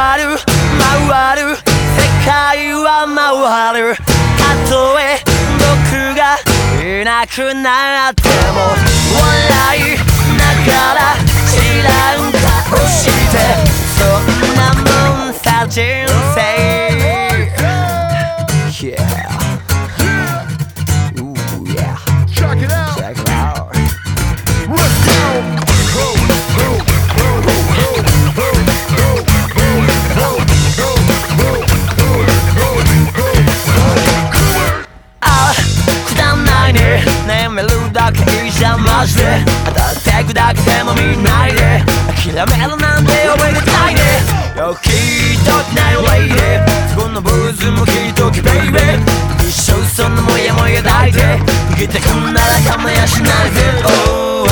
る回る世界は回るたとえ僕がいなくなっても笑いながら知らん顔してそんなもんさ人生 Yeah Ooh yeah Check it out. Check it out Let's go. Ah, くだんないね眠るだけいいじゃんマジで当たってくだけでも見ないで諦めるなんて覚えてないねよ聞いときなよレイデー自分のブーズも聞いときベイベー一生そんなもやもや抱いて生きてくんなら構やしないで、oh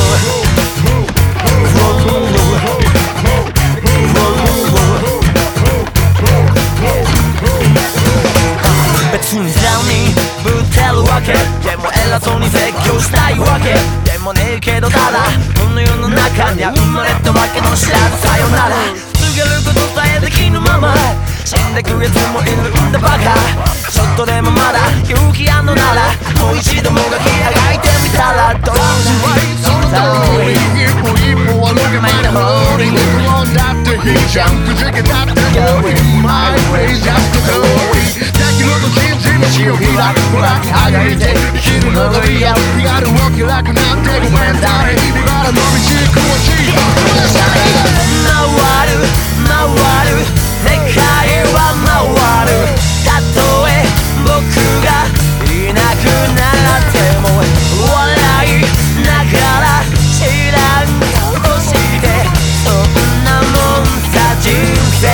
別に誰にぶってるわけでも偉そうに説教したいわけでもねえけどただこの世の中には生まれたわけの知らずさよなら告げることさえできぬまま死んでくやつもいるんだバカちょっとでもまだ勇気あんのならもう一度もがきあがいてみたらどうその通り一歩一歩歩け前の方に転んだっていいじゃんくじけたって Going my way just the story 先ほど信じ道を開くほらあがいて生きるのが嫌身軽を気楽なんてごめんだね今の道詳しい回る回る世界は回るたとえ僕がいなくなっても笑いながら知らん顔してそんなもんさ人生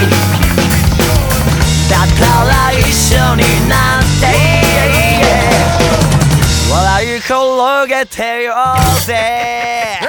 だから一緒になって笑い転げてようぜ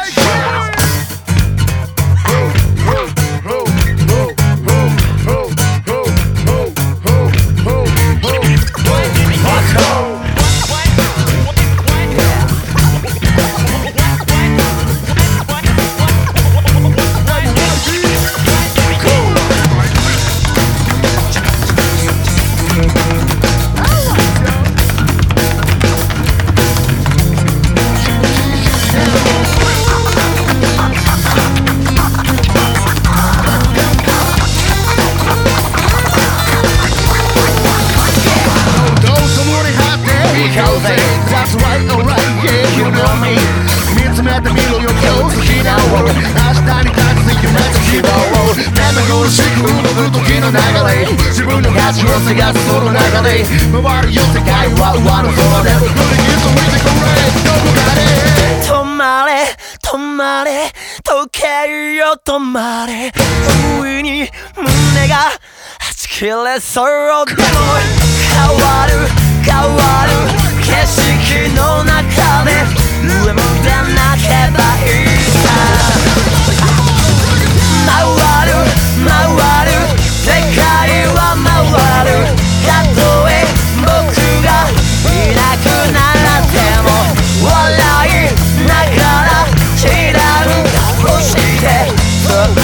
見つめてみろよ今日日なを明日に立つ夢と希望を目まぐるしく動く時の流れ自分の価値を探すその中で回るよ世界は上の空で乗り切ってみてくれどこかで止まれ止まれ時計よ止まれ不意に胸がはち切れそうでも変わる変わる景色の中で上向いて泣けばいいさ回る回る世界は回るたとえ僕がいなくなっても笑いながら知らん顔して